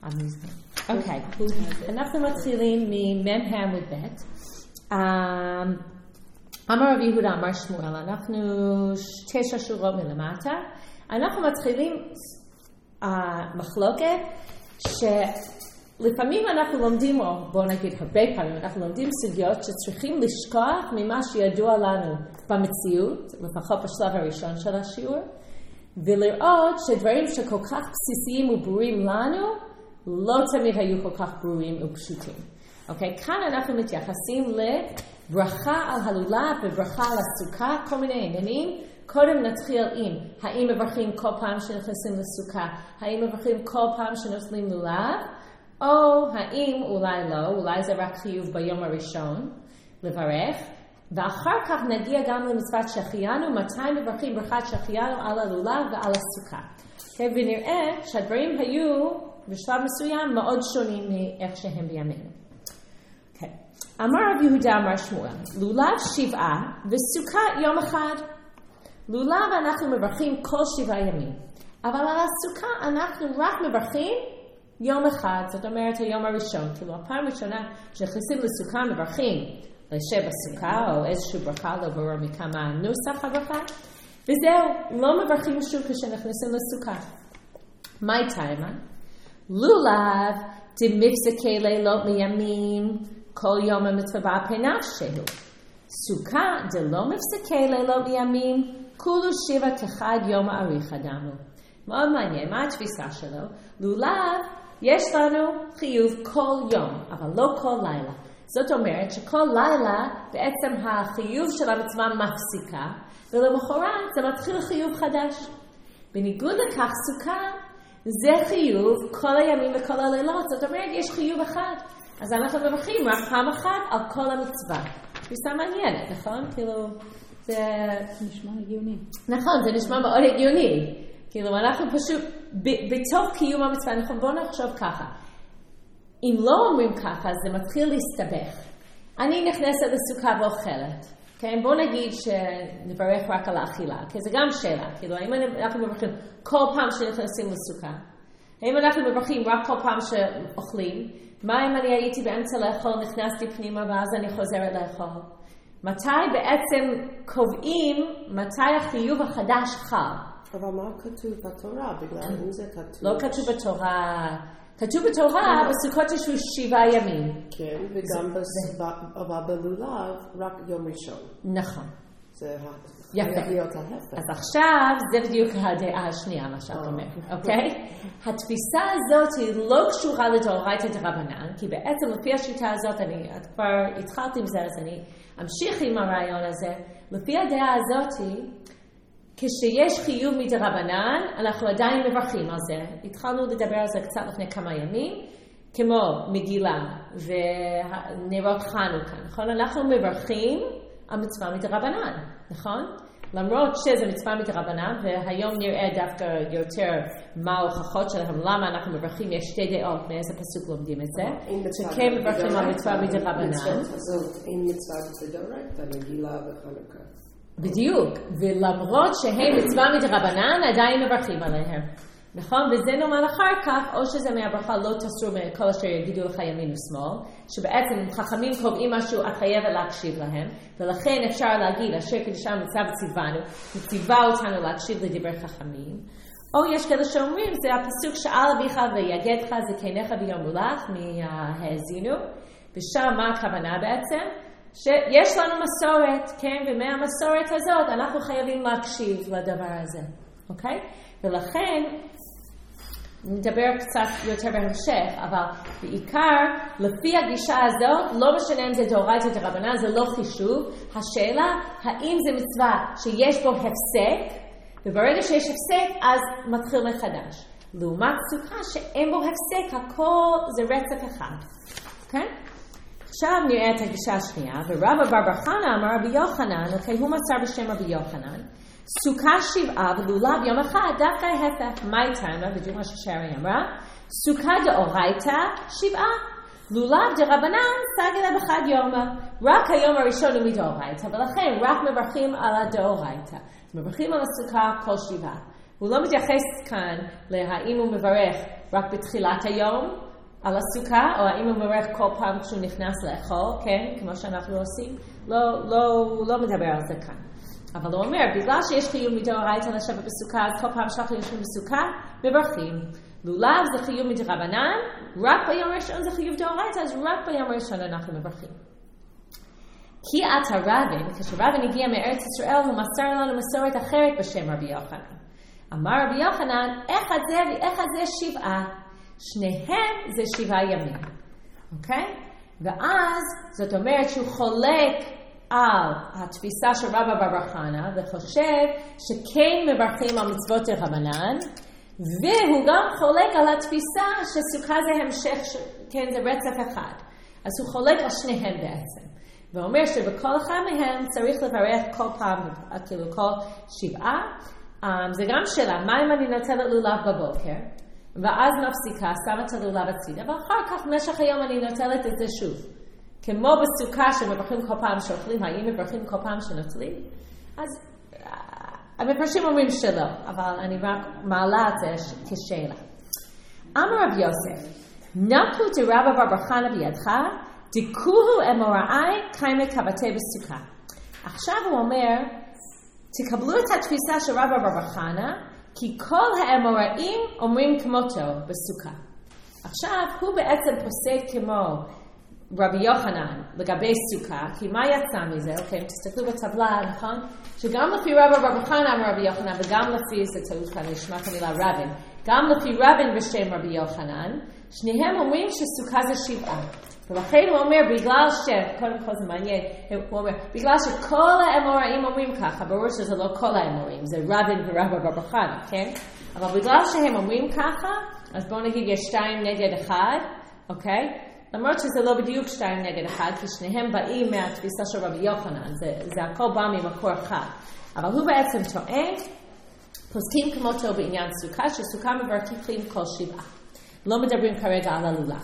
אוקיי, אנחנו מתחילים ממ"ם עמוד ב'. אמר רב יהודה אמר שמואל, אנחנו 9 שורות מלמטה. אנחנו מתחילים מחלוקת שלפעמים אנחנו לומדים, או בואו נגיד הרבה פעמים, אנחנו לומדים סוגיות שצריכים לשכוח ממה שידוע לנו במציאות, לפחות בשלב הראשון של השיעור, ולראות שדברים שכל כך בסיסיים וברורים לנו, לא תמיד היו כל כך ברורים ופשוטים. אוקיי, כאן אנחנו מתייחסים לברכה על הלולב וברכה על הסוכה, כל מיני עניינים. קודם נתחיל עם האם מברכים כל פעם שנכנסים לסוכה, האם מברכים כל פעם שנוטלים לולב, או האם אולי לא, אולי זה רק חיוב ביום הראשון לברך, ואחר כך נגיע גם למצוות שהחיינו, מתי מברכים ברכת שהחיינו על הלולב ועל הסוכה. ונראה שהדברים היו בשלב מסוים מאוד שונים מאיך שהם בימינו. אמר רב יהודה אמר שמואל, לולב 7 וסוכה יום אחד. לולב אנחנו מברכים כל 7 ימים, אבל על הסוכה אנחנו רק מברכים יום אחד, זאת אומרת היום הראשון, כאילו הפעם הראשונה שנכנסים לסוכה מברכים לשב בסוכה או איזשהו ברכה, לא ברור מכמה נוסח הברכה, וזהו, לא מברכים שוב כשנכנסים לסוכה. מה איתה? לולב דמפסקי לילות מימים, כל יום המצווה פי נפשהו. סוכה דלא מפסקי לילות מימים, כולו 7 כחד יום האריך אדמו. מאוד מעניין, מה התפיסה שלו? לולב יש לנו חיוב כל יום, אבל לא כל לילה. זאת אומרת שכל לילה בעצם החיוב של המצווה מפסיקה, ולמחרת זה מתחיל חיוב חדש. בניגוד לכך סוכה, זה חיוב כל הימים וכל הלילות, זאת אומרת יש חיוב אחד. אז אנחנו מברכים רק פעם אחת על כל המצווה. תפיסה מעניינת, נכון? כאילו, זה נשמע הגיוני. נכון, זה נשמע מאוד הגיוני. כאילו, אנחנו פשוט, בתוך קיום המצווה, נכון, בואו נחשוב ככה. אם לא אומרים ככה, זה מתחיל להסתבך. אני נכנסת לסוכה ואוכלת. כן, בואו נגיד שנברך רק על האכילה, כי זה גם שאלה. כאילו, האם אנחנו מברכים כל פעם שנכנסים לסוכה? האם אנחנו מברכים רק כל פעם שאוכלים? מה אם אני הייתי באמצע לאכול, נכנסתי פנימה ואז אני חוזרת לאכול? מתי בעצם קובעים מתי החיוב החדש חל? אבל מה כתוב בתורה? בגלל אם זה כתוב... לא כתוב בתורה. כתוב בתורה, בסוכות יש 7 ימים. כן, וגם בלולב רק יום ראשון. נכון. זה יפה. אז עכשיו זה בדיוק הדעה השנייה מה שאת אומרת, אוקיי? התפיסה הזאת היא לא קשורה לדאורייתא דרבנן, כי בעצם לפי השיטה הזאת, את כבר התחלת עם זה, אז אני אמשיך עם הרעיון הזה. לפי הדעה הזאת, כשיש חיוב מדרבנן, אנחנו עדיין מברכים על זה. התחלנו לדבר על זה קצת לפני כמה ימים, כמו מגילה ונרות חנוכה, נכון? אנחנו מברכים על מצווה מדרבנן, נכון? למרות שזה מצווה מדרבנן, והיום נראה דווקא יותר מה ההוכחות שלהם, למה אנחנו מברכים, יש 2 דעות, מאיזה פסוק לומדים את זה, שכן מברכים על מצווה מדרבנן. אם מצווה מדרבנן, מגילה וחנוכה. בדיוק, ולמרות שהם מצווה מדרבנן, עדיין מברכים עליהם. נכון? וזה נאמר אחר כך, או שזה מהברכה לא תסור מכל אשר יגידו לך ימין ושמאל, שבעצם חכמים קובעים משהו, את חייבת להקשיב להם, ולכן אפשר להגיד, אשר קדושה מצווה וציוונו, וציווה אותנו להקשיב לדברי חכמים. או יש כאלה שאומרים, זה הפסוק שאל אביך ויגדך זקניך ויאמרו-לך מהאזינו, ושם מה הכוונה בעצם? שיש לנו מסורת, כן? ומהמסורת הזאת אנחנו חייבים להקשיב לדבר הזה, אוקיי? ולכן, נדבר קצת יותר בהמשך, אבל בעיקר, לפי הגישה הזאת, לא משנה אם זה דאורייתא דרבנן, זה לא חישוב. השאלה, האם זה מצווה שיש בו הפסק, וברגע שיש הפסק, אז מתחיל מחדש. לעומת סוכה שאין בו הפסק, הכל זה רצף אחד. אוקיי? עכשיו נראה את הגישה השנייה, ורבא בר חנא אמר רבי יוחנן, אוקיי, הוא מסר בשם רבי יוחנן, סוכה 7 ולולב יום אחד, דווקא ההפך. מה איתה? בדיוק מה ששרי אמרה, סוכה דאורייתא 7, לולב דרבנן סגלה בחד יומא. רק היום הראשון הוא מדאורייתא, ולכן רק מברכים על הדאורייתא. מברכים על הסוכה כל 7. הוא לא מתייחס כאן להאם הוא מברך רק בתחילת היום על הסוכה, או האם הוא מברך כל פעם כשהוא נכנס לאכול, כן, כמו שאנחנו עושים, לא מדבר על זה כאן. אבל הוא אומר, בגלל שיש חיוב מדאורייתא לשבת בסוכה, אז כל פעם שאנחנו יושבים בסוכה, מברכים. לולב זה חיוב מדרבנן, רק ביום ראשון זה חיוב דאורייתא, אז רק ביום ראשון אנחנו מברכים. כי עתה רבין, כשרבין הגיע מארץ ישראל, הוא מסר לנו מסורת אחרת בשם רבי יוחנן. אמר רבי יוחנן, אחד זה ואחד זה 7. שניהם זה 7 ימים. אוקיי? ואז זאת אומרת שהוא חולק על התפיסה של רבא בר חנא, וחושב שכן מברכים על מצוות דרבנן, והוא גם חולק על התפיסה שסוכה זה המשך, כן, זה רצף אחד. אז הוא חולק על שניהם בעצם. ואומר שבכל אחד מהם צריך לברך כל פעם, כאילו כל 7. זה גם שאלה, מה אם אני נוטלת לולב בבוקר, ואז מפסיקה, שמה את הלולב הצידה, ואחר כך במשך היום אני נוטלת את זה שוב. כמו בסוכה שמברכים כל פעם שאוכלים, האם מברכים כל פעם שנוטלים? אז המפרשים אומרים שלא, אבל אני רק מעלה את זה כשאלה. אמר רב יוסף, נקו דרבא בר חנא בידך, דיקוהו אמוראי קיימא כבתי בסוכה. עכשיו הוא אומר, תקבלו את התפיסה של רבא בר חנא, כי כל האמוראים אומרים כמותו בסוכה. עכשיו הוא בעצם פוסק כמו רבי יוחנן לגבי סוכה, כי מה יצא מזה? אוקיי, תסתכלו בטבלה, נכון? שגם לפי רבא בר חנא אמר רבי יוחנן, וגם לפי, זה טעות כאן, נשמע כמילה רבין, גם לפי רבין בשם רבי יוחנן, שניהם אומרים שסוכה זה 7. ולכן הוא אומר, בגלל קודם כל זה מעניין, הוא אומר, בגלל שכל האמוראים אומרים ככה, ברור שזה לא כל האמוראים, זה רבין ורבא בר חנא, כן? אבל בגלל שהם אומרים ככה, אז בואו נגיד יש 2 נגד 1, אוקיי? למרות שזה לא בדיוק 2 נגד 1, כי שניהם באים מהתפיסה של רבי יוחנן, זה הכל בא ממקור אחד. אבל הוא בעצם טוען, פוסקים כמותו בעניין סוכה, שסוכה מברכים כל 7. לא מדברים כרגע על הלולב.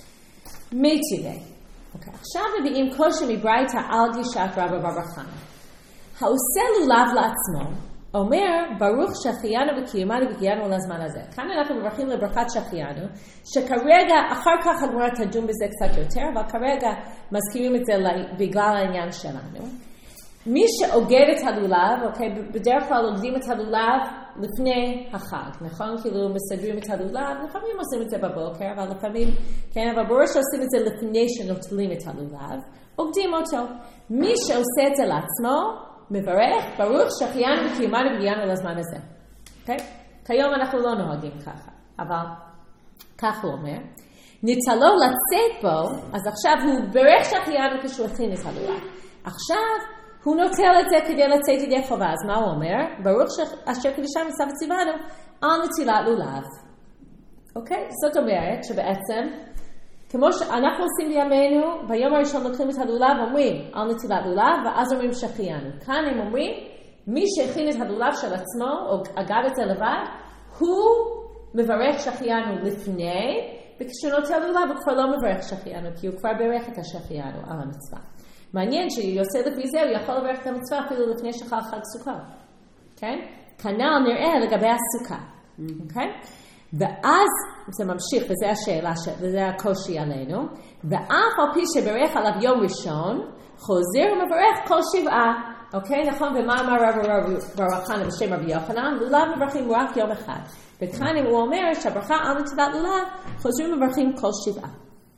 מיטיבי. אוקיי, עכשיו מביאים קושי מברייתא על גישת רבא בר חנא. העושה לולב לעצמו, אומר, ברוך שהחיינו וקיימנו וקיימנו לזמן הזה. כאן אנחנו מברכים לברכת שהחיינו, שכרגע, אחר כך הגמרא תדון בזה קצת יותר, אבל כרגע מזכירים את זה בגלל העניין שלנו. מי שאוגד את הלולב, אוקיי, בדרך כלל אוגדים את הלולב לפני החג, נכון? כאילו מסדרים את הלולב, לפעמים עושים את זה בבוקר, אבל לפעמים, כן, אבל ברור שעושים את זה לפני שנוטלים את הלולב, אוגדים אותו. מי שעושה את זה לעצמו, מברך, ברוך שהחיינו וקיימנו וקיימנו לזמן הזה. אוקיי? כיום אנחנו לא נוהגים ככה, אבל כך הוא אומר. ניצלו לצאת בו, אז עכשיו הוא ברך שהחיינו כשהוא הכין את הלולב. עכשיו הוא נוטל את זה כדי לצאת ידי חובה, אז מה הוא אומר? ברוך אשר קדישנו וסבא ציוונו על נטילת לולב. אוקיי? זאת אומרת שבעצם, כמו שאנחנו עושים בימינו, ביום הראשון לוקחים את הלולב, אומרים על נטילת לולב, ואז אומרים שהחיינו. כאן הם אומרים, מי שהכין את הלולב של עצמו, או אגד את זה לבד, הוא מברך שהחיינו לפני, וכשנוטל לולב הוא כבר לא מברך שהחיינו, כי הוא כבר ברך את השהחיינו על המצווה. מעניין שיוצא לפי זה, הוא יכול לברך את המצווה אפילו לפני שחל חג סוכה. כן? כנ"ל נראה לגבי הסוכה. אוקיי? ואז זה ממשיך, וזו השאלה, וזה הקושי עלינו, ואף על פי שברך עליו יום ראשון, חוזר ומברך כל 7. אוקיי? נכון? ומה אמר רבא בר חנא בשם רבי יוחנן? לולב מברכים רק יום אחד. וכאן הוא אומר שהברכה על נטילת לולב, חוזרים ומברכים כל 7.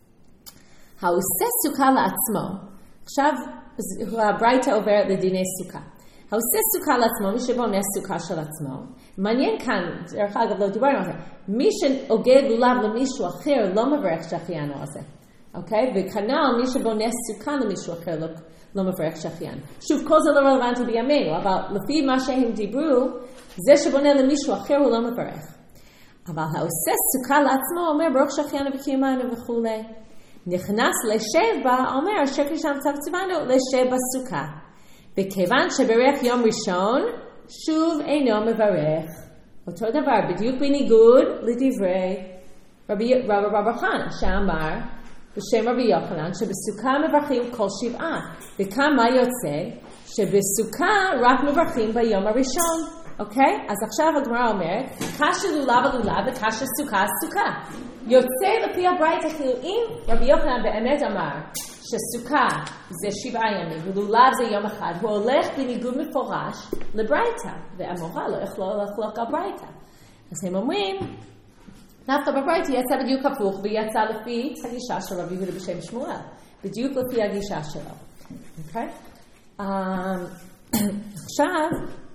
העושה סוכה לעצמו, עכשיו הברייתא עוברת לדיני סוכה. העושה סוכה לעצמו, מי שבונה סוכה של עצמו, מעניין כאן, דרך אגב לא דיברנו על זה, מי שאוגד לולב למישהו אחר לא מברך שהחיינו על זה. אוקיי? וכנ"ל מי שבונה סוכה למישהו אחר לא מברך שהחיינו. שוב, כל זה לא רלוונטי בימינו, אבל לפי מה שהם דיברו, זה שבונה למישהו אחר הוא לא מברך. אבל העושה סוכה לעצמו אומר ברוך שהחיינו וקיימנו וכו'. נכנס לשב בה, אומר אשר קדישנו וסבא ציוונו לשב בסוכה. וכיוון שברך יום ראשון, שוב אינו מברך. אותו דבר, בדיוק בניגוד לדברי רבא בר חנא, שאמר בשם רבי יוחנן, שבסוכה מברכים כל 7. וכאן מה יוצא? שבסוכה רק מברכים ביום הראשון. אוקיי? אז עכשיו הגמרא אומרת, קשה לולב לולב וקשה סוכה סוכה. יוצא לפי הברייתא כאילו אם רבי יוחנן באמת אמר שסוכה זה 7 ימים ולולב זה יום אחד, הוא הולך בניגוד מפורש לברייתא, והמורה לא יכולה לחלוק על ברייתא. אז הם אומרים, דווקא בברייתא יצא בדיוק הפוך ויצא לפי הגישה של רבי יהודה בשם שמואל, בדיוק לפי הגישה שלו. אוקיי? עכשיו,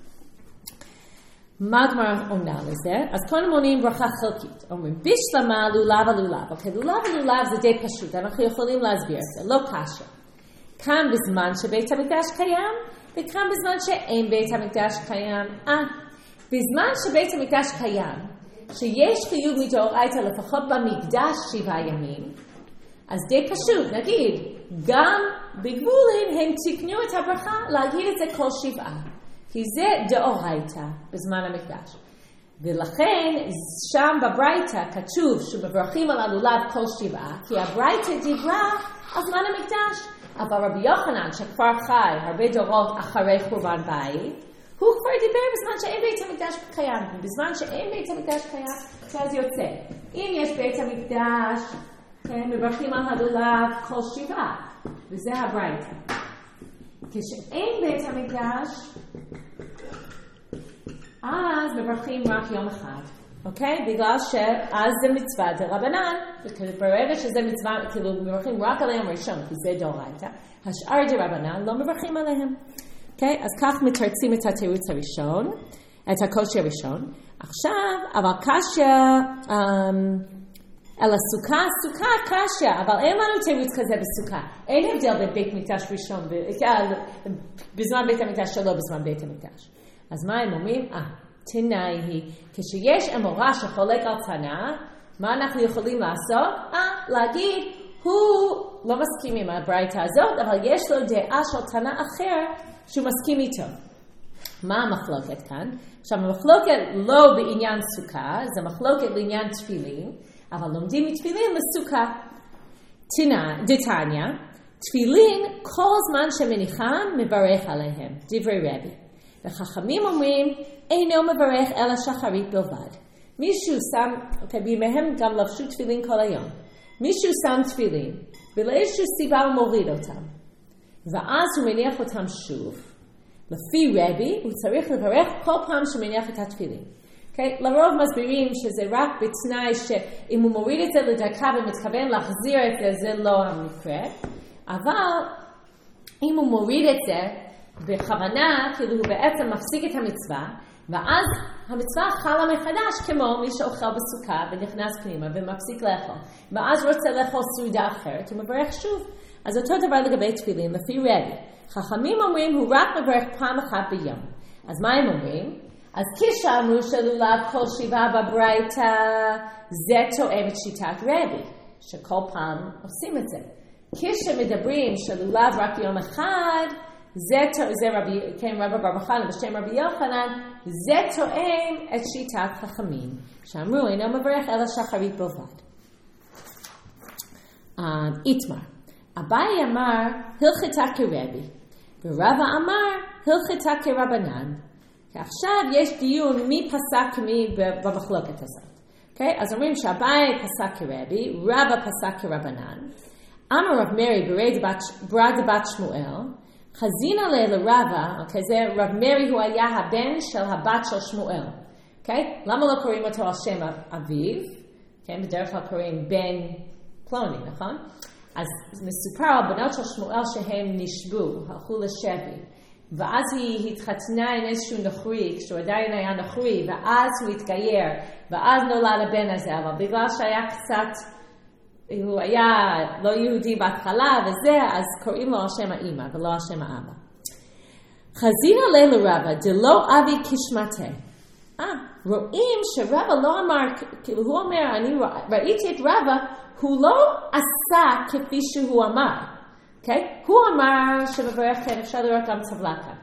מה הגמרא עונה לזה? אז קודם עונים ברכה חלקית. אומרים, בשלמה לולב הלולב. אוקיי, לולב הלולב זה די פשוט, אנחנו יכולים להסביר את זה, לא קשה. כאן בזמן שבית המקדש קיים, וכאן בזמן שאין בית המקדש קיים. בזמן שבית המקדש קיים, שיש חיוב מדאורייתא לפחות במקדש 7 ימים, אז די פשוט, נגיד, גם בגבולין הם תקנו את הברכה להגיד את זה כל 7. כי זה דאורייתא בזמן המקדש. ולכן שם בברייתא כתוב שמברכים על הלולב כל 7, כי הברייתא דיברה על זמן המקדש. אבל רבי יוחנן שכבר חי הרבה דורות אחרי חורבן בית, הוא כבר דיבר בזמן שאין בית המקדש קיים. ובזמן שאין בית המקדש קיים, אז יוצא. אם יש בית המקדש, מברכים על הלולב כל 7. וזה הברייתא. כשאין בית המקדש, אז מברכים רק יום אחד, אוקיי? בגלל שאז זה מצווה דרבנן, ברגע שזה מצווה, כאילו מברכים רק על היום הראשון, כי זה דאורייתא, השאר דרבנן לא מברכים עליהם, אוקיי? אז כך מתרצים את התירוץ הראשון, את הקושי הראשון. עכשיו, אבל קשיא, אלא סוכה קשיא, אבל אין לנו תירוץ כזה בסוכה. אין הבדל בין בית מקדש ראשון, בזמן בית המקדש שלו, בזמן בית המקדש. אז מה הם אומרים? תנאי היא, כשיש אמורה שחולק על תנא, מה אנחנו יכולים לעשות? להגיד, הוא לא מסכים עם הברייתא הזאת, אבל יש לו דעה של תנא אחר שהוא מסכים איתו. מה המחלוקת כאן? עכשיו, המחלוקת לא בעניין סוכה, זה מחלוקת לעניין תפילין, אבל לומדים מתפילין לסוכה. דתניא, תפילין כל זמן שמניחם מברך עליהם, דברי רבי. וחכמים אומרים, אינו מברך אלא שחרית בלבד. מישהו שם, בימיהם גם לבשו תפילין כל היום. מישהו שם תפילין, ולאיזשהו סיבה הוא מוריד אותם. ואז הוא מניח אותם שוב. לפי רבי, הוא צריך לברך כל פעם שמניח את התפילין. לרוב מסבירים שזה רק בתנאי שאם הוא מוריד את זה לדקה ומתכוון להחזיר את זה, זה לא המקרה. אבל אם הוא מוריד את זה, בכוונה, כאילו הוא בעצם מפסיק את המצווה, ואז המצווה חלה מחדש כמו מי שאוכל בסוכה ונכנס פנימה ומפסיק לאכול. ואז רוצה לאכול סעודה אחרת, הוא מברך שוב. אז אותו דבר לגבי תפילין, לפי רבי. חכמים אומרים, הוא רק מברך פעם אחת ביום. אז מה הם אומרים? אז כשאמרו שלולב כל 7 בברייתא, זה תואם את שיטת רבי, שכל פעם עושים את זה. כשמדברים שלולב רק ביום אחד, זה רבי בר חנא בשם רבי יוחנן, זה תואם את שיטת חכמים, שאמרו אינו מברך אלא שחרית בלבד. איתמר, אביי אמר הלכתה כרבי, ורבא אמר הלכתה כרבנן. עכשיו יש דיון מי פסק מי במחלוקת הזאת. Okay? אז אומרים שאביי פסק כרבי, רבא פסק כרבנן. אמר רב מרי ברד בת שמואל, חזינה לרבא, זה רב מרי הוא היה הבן של הבת של שמואל. למה לא קוראים אותו על שם אביו? בדרך כלל קוראים בן פלוני, נכון? אז מסופר על בנות של שמואל שהם נשבו, הלכו לשבי. ואז היא התחתנה עם איזשהו נוכרי, כשהוא עדיין היה נוכרי, ואז הוא התגייר, ואז נולד הבן הזה, אבל בגלל שהיה קצת, הוא היה לא יהודי בהתחלה וזה, אז קוראים לו על שם האמא ולא על שם האבא. חזינה לרבא, דלא אבי כשמתה. רואים שרבא לא אמר, כאילו הוא אומר, אני ראיתי את רבא, הוא לא עשה כפי שהוא אמר. הוא אמר שמברך, אפשר לראות גם טבלה כאן.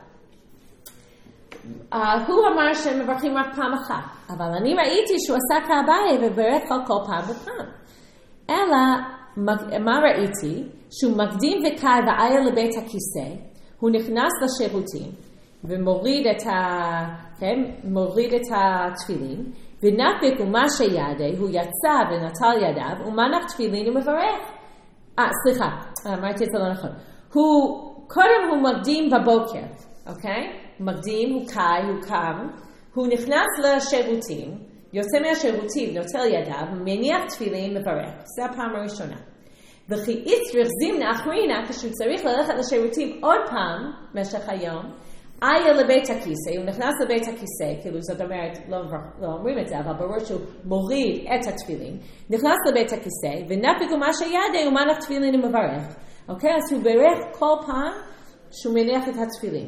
הוא אמר שמברכים רק פעם אחת, אבל אני ראיתי שהוא עשה כאביי וברך כל פעם ופעם. אלא, מה ראיתי? שהוא מקדים וקרא ואיה לבית הכיסא, הוא נכנס לשירותים, ומוריד את התפילין, ונפק ומשה ידי, הוא יצא ונטל ידיו, ומנח תפילין ומברך. סליחה, אמרתי את זה לא נכון. קודם הוא מקדים בבוקר, אוקיי? מקדים, הוא קי, הוא קם, הוא נכנס לשירותים, יוצא מהשירותים, נוטל ידיו, מניח תפילין, מברך. זה הפעם הראשונה. וכי יצטרך זימנה אחרינה, כשהוא צריך ללכת לשירותים עוד פעם, במשך היום, איה לבית הכיסא, הוא נכנס לבית הכיסא, כאילו זאת אומרת, לא אומרים את זה, אבל ברור שהוא מוריד את התפילין, נכנס לבית הכיסא, ונפק ומשה ידי, ומנח תפילין ומברך. אוקיי? אז הוא ברך כל פעם שהוא מניח את התפילין.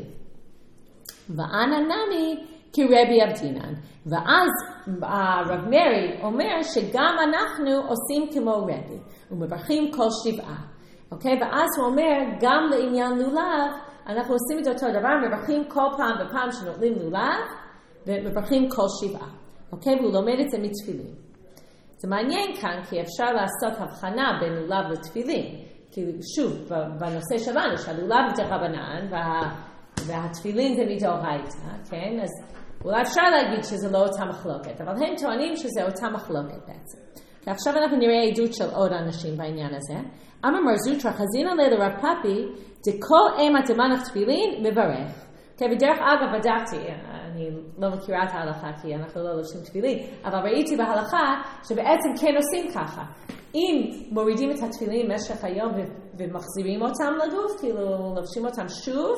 ואנה נמי כרבי אבדינן. ואז הרב מרי אומר שגם אנחנו עושים כמו רבי, ומברכים כל שבעה. אוקיי? ואז הוא אומר, גם לעניין לולב, אנחנו עושים את אותו דבר, מברכים כל פעם ופעם שנוטלים לולב, ומברכים כל שבעה. אוקיי? והוא לומד את זה מתפילין. זה מעניין כאן, כי אפשר לעשות הבחנה בין לולב לתפילין. כי שוב, בנושא שלנו, שהלולב זה רבנן, והתפילין זה מדאורייתא, כן? אז אולי אפשר להגיד שזה לא אותה מחלוקת, אבל הם טוענים שזה אותה מחלוקת בעצם. ועכשיו אנחנו נראה עדות של עוד אנשים בעניין הזה. אמר מר זוטרא חזינא ליה לרב פאפי, דכל אימא דמנח תפילין מברך. ודרך אגב בדקתי, אני לא מכירה את ההלכה כי אנחנו לא לובשים תפילין, אבל ראיתי בהלכה שבעצם כן עושים ככה. אם מורידים את התפילין במשך היום ומחזירים אותם לגוף, כאילו לובשים אותם שוב,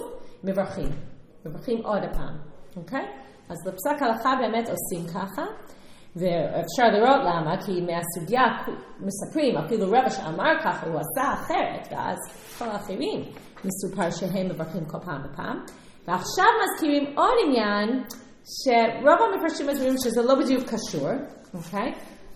מברכים עוד הפעם, אוקיי? אז בפסק הלכה באמת עושים ככה, ואפשר לראות למה, כי מהסוגיה מספרים, אפילו רבא שאמר ככה, הוא עשה אחרת, ואז כל האחרים מסופר שהם מברכים כל פעם בפעם. ועכשיו מזכירים עוד עניין, שרוב המפרשים מסבירים שזה לא בדיוק קשור, אוקיי?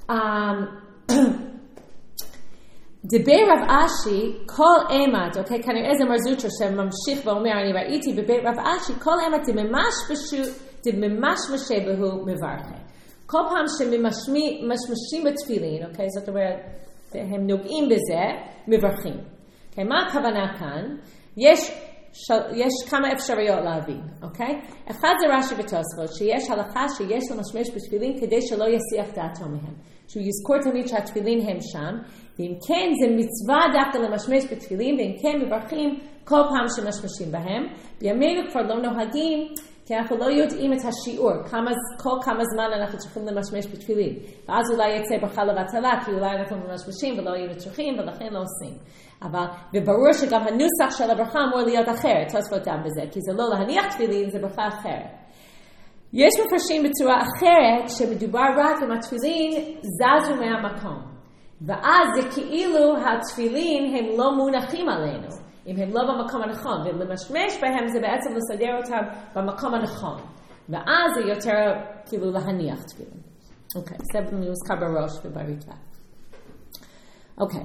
דבי רב אשי, כל אימת, אוקיי, כנראה זה מר זוטרא שממשיך ואומר, אני ראיתי בבית רב אשי, כל אימת זה ממש משבהו מברכי. כל פעם שמשמשים בתפילין, אוקיי, זאת אומרת, הם נוגעים בזה, מברכים. אוקיי, מה הכוונה כאן? יש כמה אפשרויות להבין, אוקיי? אחד זה רש"י ותוספות, שיש הלכה שיש למשמש בתפילין כדי שלא יסיח דעתו מהם. שהוא יזכור תמיד שהתפילין הם שם, ואם כן זה מצווה דווקא למשמש בתפילין, ואם כן מברכים כל פעם שמשמשים בהם. בימינו כבר לא נוהגים, כי אנחנו לא יודעים את השיעור, כל כמה זמן אנחנו צריכים למשמש בתפילין. ואז אולי יצא ברכה לבטלה, כי אולי אנחנו ממשמשים ולא היינו צריכים, ולכן לא עושים. וברור שגם הנוסח של הברכה אמור להיות אחרת, תוספות דם בזה, כי זה לא להניח תפילין, זה ברכה אחרת. יש מפרשים בצורה אחרת, שמדובר רק אם התפילין זזו מהמקום. ואז זה כאילו התפילין הם לא מונחים עלינו. אם הם לא במקום הנכון, ולמשמש בהם זה בעצם לסדר אותם במקום הנכון. ואז זה יותר כאילו להניח תפילין. אוקיי, זה מוזכר בראש ובריטב"א. אוקיי.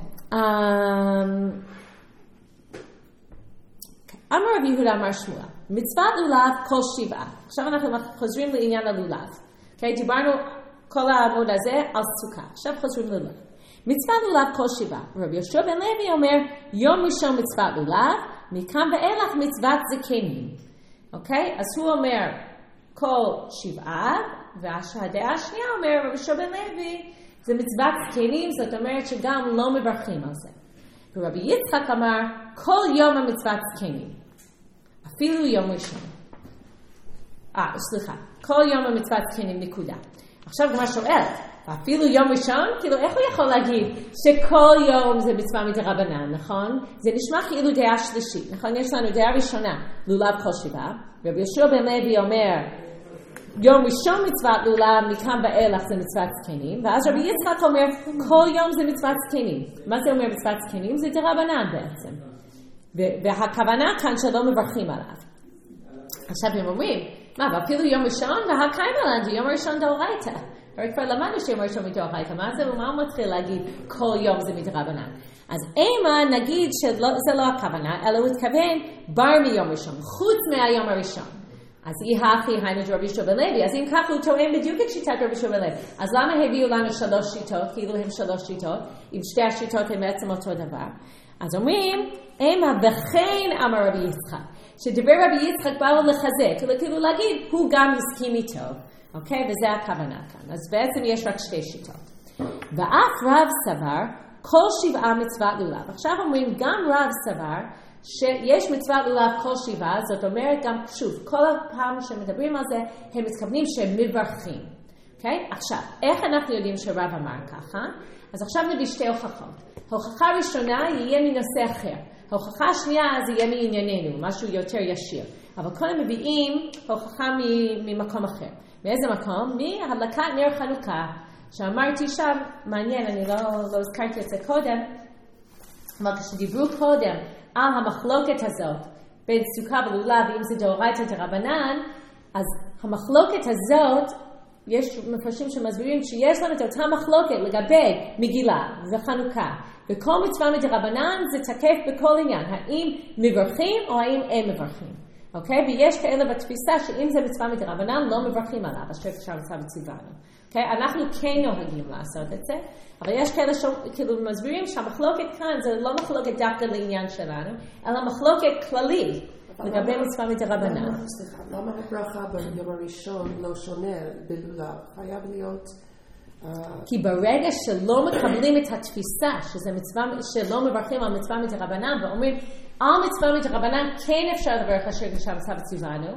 אמר רבי יהודה אמר שמואל, מצוות לולב כל שבעה. עכשיו אנחנו חוזרים לעניין הלולב. אוקיי, דיברנו כל העמוד הזה על סוכה. עכשיו חוזרים ללולב. מצוות לולב כל שבעה. רבי יהושע בן לוי אומר, יום ראשון מצוות לולב, מכאן ואילך מצוות זקנים. אוקיי? אז הוא אומר כל שבעה, והדעה השנייה אומר, רבי יהושע בן לוי, זה מצוות זקנים, זאת אומרת שגם לא מברכים על זה. ורבי יצחק אמר, כל יום המצוות זקנים. אפילו יום ראשון. סליחה. כל יום המצוות זקנים נקודה. עכשיו גמרא שואלת, אפילו יום ראשון? כאילו איך הוא יכול להגיד שכל יום זה מצווה מדרבנן, נכון? זה נשמע כאילו דעה שלישית, נכון? יש לנו דעה ראשונה, לולב כל שבעה, רבי יהושע בן לוי אומר, יום ראשון מצוות לולב, מכאן ואילך זה מצוות זקנים, ואז רבי יצחק אומר, כל יום זה מצוות זקנים. מה זה אומר מצוות זקנים? זה דרבנן בעצם. והכוונה כאן שלא מברכים עליו. עכשיו הם אומרים, מה, ואפילו יום ראשון, והקיימלן זה יום ראשון דאורייתא. הרי כבר למדנו שיום ראשון מדאורייתא, מה הוא מתחיל להגיד כל יום זה מדרבנן? אז אימה נגיד שזה לא הכוונה, אלא הוא התכוון בר מיום ראשון, חוץ מהיום הראשון. אז אי הכי היינו רבי יהושע בן לוי, אז אם ככה הוא תואם בדיוק את שיטת רבי יהושע בן לוי. אז למה הביאו לנו 3 שיטות, כאילו הם 3 שיטות, אם שתי השיטות הם בעצם אותו דבר? אז אומרים, אימה וכן אמר רבי יצחק, שדברי רבי יצחק באו לחזק, כאילו להגיד, הוא גם הסכים איתו, אוקיי? וזה הכוונה כאן. אז בעצם יש רק שתי שיטות. ואף רב סבר, כל 7 מצוות לולב. עכשיו אומרים, גם רב סבר, שיש מצוות לולב כל 7, זאת אומרת גם, שוב, כל הפעם שמדברים על זה, הם מתכוונים שהם מברכים. אוקיי? עכשיו, איך אנחנו יודעים שרב אמר ככה? אז עכשיו נביא שתי הוכחות. ההוכחה הראשונה יהיה מנושא אחר. ההוכחה השנייה זה יהיה מענייננו, משהו יותר ישיר. אבל קודם מביאים הוכחה ממקום אחר. מאיזה מקום? מהדלקת נר חנוכה. שאמרתי שם, מעניין, אני לא הזכרתי את זה קודם, אבל כשדיברו קודם על המחלוקת הזאת, בין סוכה ולולב, ואם זה דאורייתא דרבנן, אז המחלוקת הזאת, יש מפרשים שמסבירים שיש לנו את אותה מחלוקת לגבי מגילה וחנוכה. וכל מצווה מדרבנן זה תקף בכל עניין, האם מברכים או האם אין מברכים. אוקיי? ויש כאלה בתפיסה שאם זה מצווה מדרבנן לא מברכים עליו, אשר אפשר מצווה בציוונו. אוקיי? אנחנו כן נוהגים לעשות את זה, אבל יש כאלה שכאילו מסבירים שהמחלוקת כאן זה לא מחלוקת דווקא לעניין שלנו, אלא מחלוקת כללית. לגבי מצווה מדרבנן. סליחה, למה הברכה ביום הראשון לא שונה בלולב? חייב להיות... כי ברגע שלא מקבלים את התפיסה, שזה מצווה, שלא מברכים על מצווה מדרבנן, ואומרים, על מצווה מדרבנן כן אפשר לברך אשר נשאר מצווה בציוונו,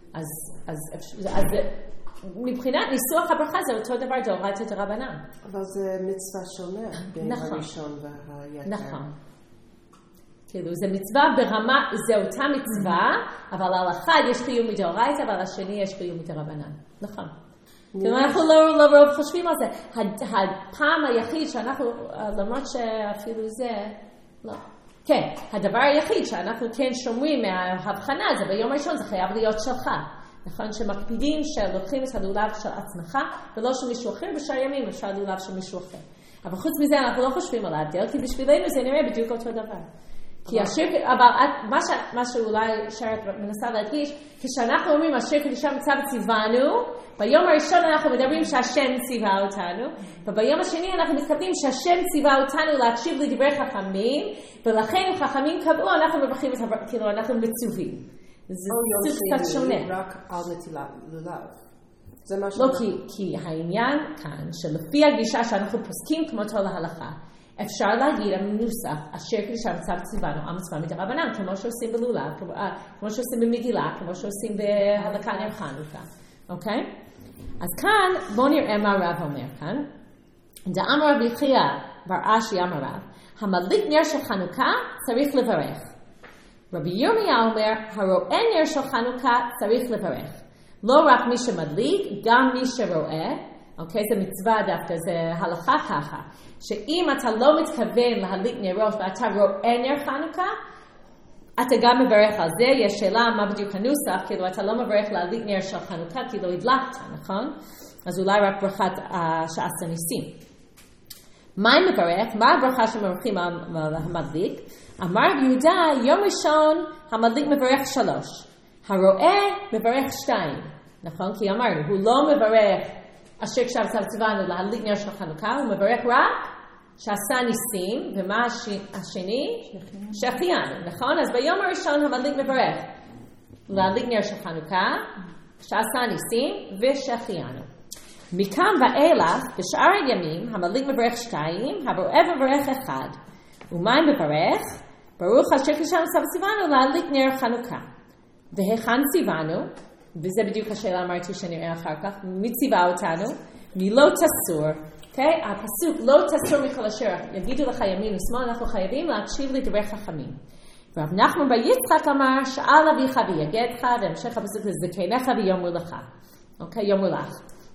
אז מבחינת ניסוח הברכה זה אותו דבר דאורייתא דרבנן. אבל זה מצווה שונה בין הראשון והיתר. נכון. כאילו, זה מצווה ברמה, זה אותה מצווה, אבל על אחד יש חיוב מדאורייתא, אבל על השני יש חיוב מדרבנן. נכון. כאילו, אנחנו לא רוב חושבים על זה. הפעם היחיד שאנחנו, למרות שאפילו זה, לא. כן, הדבר היחיד שאנחנו כן שומרים מההבחנה זה ביום הראשון, זה חייב להיות שלך. נכון, שמקפידים שלוקחים את הלולב של עצמך, ולא של מישהו אחר, בשאר ימים אפשר לולב של מישהו אחר. אבל חוץ מזה אנחנו לא חושבים על ההבדל, כי בשבילנו זה נראה בדיוק אותו דבר. כי השיר, אבל מה שאולי שרת מנסה להדגיש, כשאנחנו אומרים השיר קדישה מצווה בציוונו, ביום הראשון אנחנו מדברים שהשם ציווה אותנו, וביום השני אנחנו מתכוונים שהשם ציווה אותנו להקשיב לדברי חכמים, ולכן חכמים קבעו אנחנו מברכים את הברכה, כאילו אנחנו מצווים. זה קצת שונה. רק על נטילת לולב. לא, כי העניין כאן, שלפי הגישה שאנחנו פוסקים כמותו להלכה, אפשר להגיד המנוסח, אשר קדישה מצווה בציוונו, המצווה מדרבנן, כמו שעושים בלולב, כמו שעושים במגילה, כמו שעושים בהדלקת נר חנוכה. אוקיי? אז כאן, בואו נראה מה הרב אומר כאן. דאמר רבי חייא בר אשי אמר רב, המדליק נר של חנוכה צריך לברך. רבי ירמיה אומר, הרואה נר של חנוכה צריך לברך. לא רק מי שמדליק, גם מי שרואה. אוקיי, זה מצווה דווקא, זה הלכה ככה, שאם אתה לא מתכוון להדליק נרות ואתה רואה נר חנוכה, אתה גם מברך על זה. יש שאלה מה בדיוק הנוסח, כאילו אתה לא מברך להדליק נר של חנוכה, כי לא הדלקת, נכון? אז אולי רק ברכת שעשה ניסים. מה מברך? מה הברכה שמברכים על המדליק? אמר יהודה, יום ראשון המדליק מברך 3, הרואה מברך 2, נכון? כי אמרנו, הוא לא מברך אשר עכשיו ציוונו להדליק נר של חנוכה, הוא מברך רק שעשה ניסים, ומה השני? שהחיינו, נכון? אז ביום הראשון המדליק מברך להדליק נר של חנוכה, שעשה ניסים ושהחיינו. מכאן ואילך, בשאר הימים, המדליק מברך 2, הרואה מברך 1. ומה מברך? ברוך אשר עכשיו ציוונו להדליק נר חנוכה. והיכן ציוונו? וזה בדיוק השאלה אמרתי שנראה אחר כך, מי ציווה אותנו? מי לא תסור, אוקיי? הפסוק לא תסור מכל אשר יגידו לך ימין ושמאל, אנחנו חייבים להקשיב לדברי חכמים. רב נחמן בר יצחק אמר, שאל אביך ויגדך, והמשך הפסוק לזקניך ויאמרו לך. אוקיי, יאמרו לך.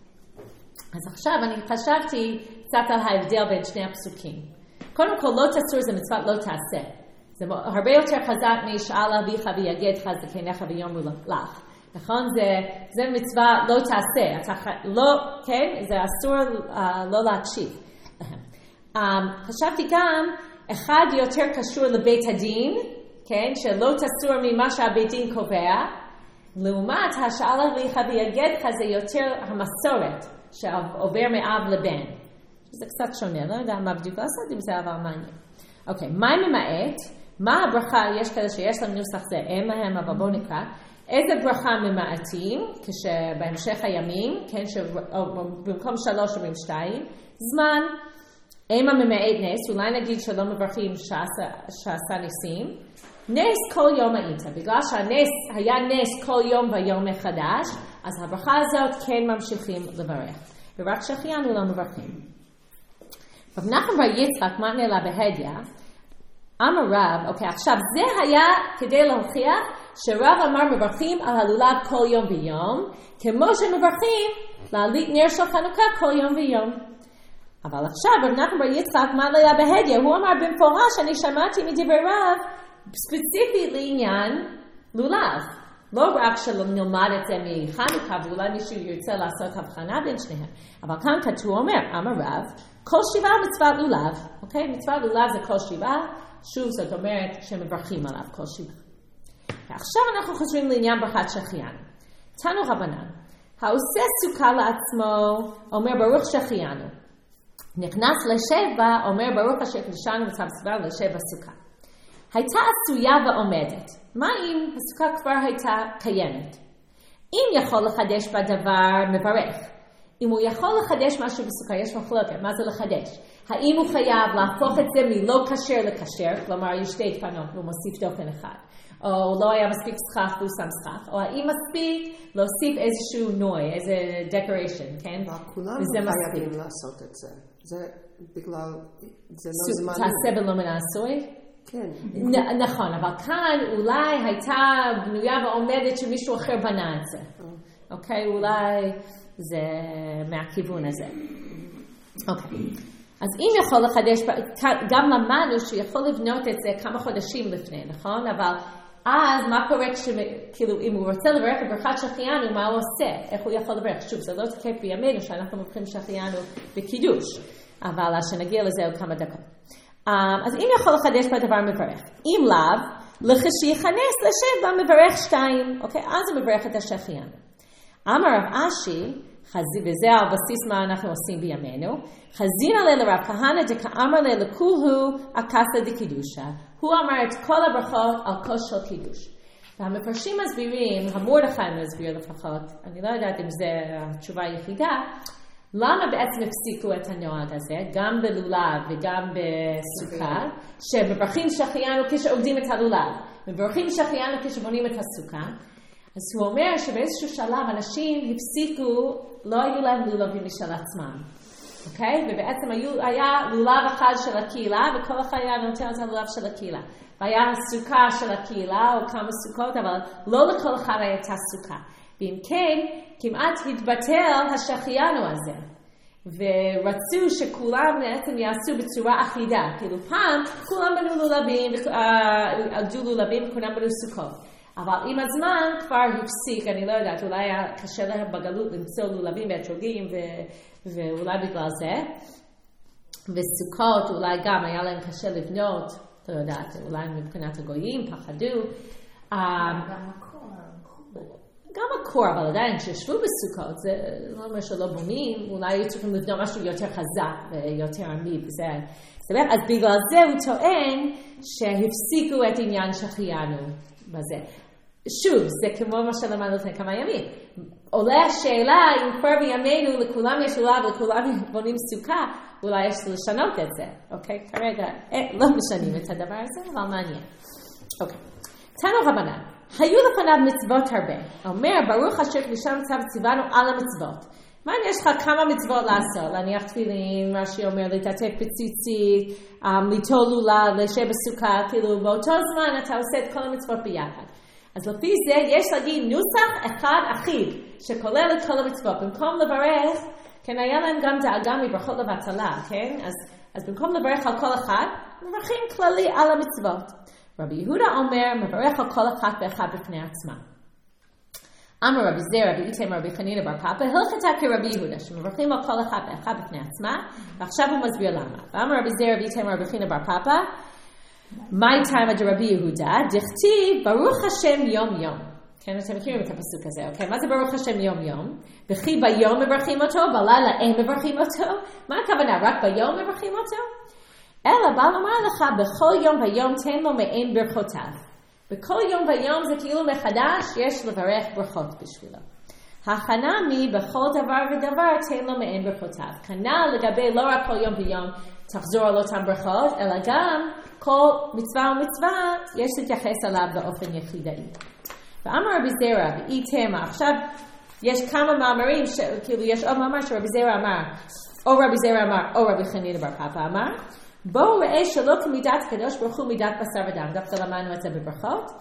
אז עכשיו אני חשבתי קצת על ההבדל בין שני הפסוקים. קודם כל, לא תסור זה מצוות לא תעשה. זה הרבה יותר חזק משאל אביך ויגדך, זקניך ויאמרו לך. נכון? זה מצווה לא תעשה, לא, כן? זה אסור לא להקשיב. חשבתי גם, אחד יותר קשור לבית הדין, כן? שלא תסור ממה שהבית דין קובע, לעומת השאל אביך ויגדך זה יותר המסורת שעובר מאב לבן. זה קצת שונה, לא יודע מה בדיוק לעשות עם זה, אבל מעניין. אוקיי, מה ממעט? מה הברכה? יש כאלה שיש להם נוסח זה אין להם, אבל בואו נקרא. איזה ברכה ממעטים, כשבהמשך הימים, כן, במקום 3 אומרים 2, זמן, אימה ממעט נס, אולי נגיד שלא מברכים שעשה ניסים, נס כל יום היית, בגלל שהנס היה נס כל יום ויום מחדש, אז הברכה הזאת כן ממשיכים לברך, ורק שהחיינו לא מברכים. רב נחמן בר יצחק מתנה לה בהדיא, אמר רב, אוקיי, עכשיו זה היה כדי להוכיח שרב אמר מברכים על הלולב כל יום ויום, כמו שמברכים להדליק נר של חנוכה כל יום ויום. אבל עכשיו רב נחמן בר יצחק מתנה לה בהדיא, הוא אמר במפורש, אני שמעתי מדברי רב, ספציפית לעניין לולב. לא רק שנלמד את זה מחנוכה, ואולי מישהו ירצה לעשות הבחנה בין שניהם. אבל כאן כתוב אמר רב, כל שבעה מצוות לולב, אוקיי? מצוות לולב זה כל שבעה, שוב זאת אומרת שמברכים עליו כל שבעה. ועכשיו אנחנו חוזרים לעניין ברכת שהחיינו. תנו רבנן, העושה סוכה לעצמו אומר ברוך שהחיינו. נכנס לשבע אומר ברוך אשר קדשנו מצב סבר לשבע סוכה. הייתה עשויה ועומדת. מה אם הסוכה כבר הייתה קיימת? אם יכול לחדש בדבר, מברך. אם הוא יכול לחדש משהו בסוכה, יש מחלוקת, מה זה לחדש? האם הוא חייב להפוך את זה מלא כשר לכשר, כלומר יש שתי דפנות, הוא מוסיף דופן אחד, או לא היה מספיק סכך והוא שם סכך, או האם מספיק להוסיף איזשהו נוי, איזה decoration, כן? כולנו חייבים לעשות את זה. זה בגלל, זה לא זמן. תעשה בלא מן העשוי? כן. נכון, אבל כאן אולי הייתה בנויה ועומדת שמישהו אחר בנה את זה. אוקיי, אולי זה מהכיוון הזה. אוקיי. אז אם יכול לחדש, גם למדנו שיכול לבנות את זה כמה חודשים לפני, נכון? אבל אז מה קורה כאילו אם הוא רוצה לברך את ברכת שהחיינו, מה הוא עושה? איך הוא יכול לברך? שוב, זה לא תקף בימינו שאנחנו מבחרים שהחיינו בקידוש, אבל שנגיע לזה עוד כמה דקות. אז אם יכול לחדש בדבר מברך. אם לאו, לכשיכנס לשבע מברך 2. אוקיי? אז הוא מברך את השחיינו. אמר רב אשי, וזה על בסיס מה אנחנו עושים בימינו, חזין עלי לרב כהנא דקאמר לי לכולהו אקסא דקידושה. הוא אמר את כל הברכות על כוס של קידוש. והמפרשים מסבירים, המרדכי מסביר לפחות, אני לא יודעת אם זה התשובה היחידה, למה בעצם הפסיקו את הנוהג הזה, גם בלולב וגם בסוכה, שמברכים שהחיינו כשעובדים את הלולב, מברכים שהחיינו כשבונים את הסוכה, אז הוא אומר שבאיזשהו שלב אנשים הפסיקו, לא היו להם לולבים משל עצמם, אוקיי? ובעצם היה לולב אחד של הקהילה, וכל אחד היה נותן את הלולב של הקהילה. והיה הסוכה של הקהילה, או כמה סוכות, אבל לא לכל אחד הייתה סוכה. ואם כן, כמעט התבטל השחיינו הזה. ורצו שכולם בעצם יעשו בצורה אחידה. כאילו פעם, כולם בנו לולבים, עבדו לולבים, וכולם בנו סוכות. אבל עם הזמן כבר הפסיק, אני לא יודעת, אולי היה קשה להם בגלות למצוא לולבים ואתרוגים, ואולי בגלל זה. וסוכות אולי גם היה להם קשה לבנות, לא יודעת, אולי מבחינת הגויים, פחדו. גם הקור, אבל עדיין כשישבו בסוכות, זה לא אומר שלא בונים, אולי היו צריכים לבנות משהו יותר חזק ויותר עמיד, אז בגלל זה הוא טוען שהפסיקו את עניין שהחיינו בזה. שוב, זה כמו מה שלמדנו לפני כמה ימים. עולה השאלה אם כבר בימינו לכולם יש לולב ולכולם בונים סוכה, אולי יש לשנות את זה, אוקיי? כרגע לא משנים את הדבר הזה, אבל מעניין. אוקיי. תנו רבנן. היו לפניו מצוות הרבה. אומר, ברוך אשר קדשנו מצב ציוונו על המצוות. מה אם יש לך כמה מצוות לעשות? להניח תפילין, רש"י אומר, להתעטף בציצית, ליטול לולב, לשב בסוכה, כאילו באותו זמן אתה עושה את כל המצוות ביחד. אז לפי זה יש להגיד נוסח אחד אחיד, שכולל את כל המצוות. במקום לברך, כן, היה להם גם דאגה מברכות לבטלה, כן? אז במקום לברך על כל אחד, מברכים כללי על המצוות. רבי יהודה אומר, מברך על כל אחת ואחד בפני עצמה. אמר רבי זר, רבי איתם, רבי חנינא בר פפא, הלכתה כרבי יהודה, שמברכים על כל אחת ואחד בפני עצמה, ועכשיו הוא מסביר למה. ואמר רבי זר, רבי איתם, רבי חנינא בר פפא, מהי תימא דרבי יהודה? דכתיב, ברוך השם יום יום. כן, אתם מכירים את הפסוק הזה, אוקיי? מה זה ברוך השם יום יום? וכי ביום מברכים אותו, בלילה אין מברכים אותו? מה הכוונה? רק ביום מברכים אותו? אלא בא לומר לך, בכל יום ויום תן לו מעין ברכותיו. בכל יום ויום זה כאילו מחדש, יש לברך ברכות בשבילו. הכנה מי בכל דבר ודבר תן לו מעין ברכותיו. כנ"ל לגבי לא רק כל יום ויום תחזור על אותם ברכות, אלא גם כל מצווה ומצווה יש להתייחס עליו באופן יחידאי. ואמר רבי זרע, באי תמה, עכשיו יש כמה מאמרים, כאילו יש עוד מאמר שרבי זרע אמר, או רבי זרע אמר, או רבי חנינא בר פפא אמר, בואו ראה שלא כמידת הקדוש ברוך הוא מידת בשר ודם, דווקא למדנו את זה בברכות.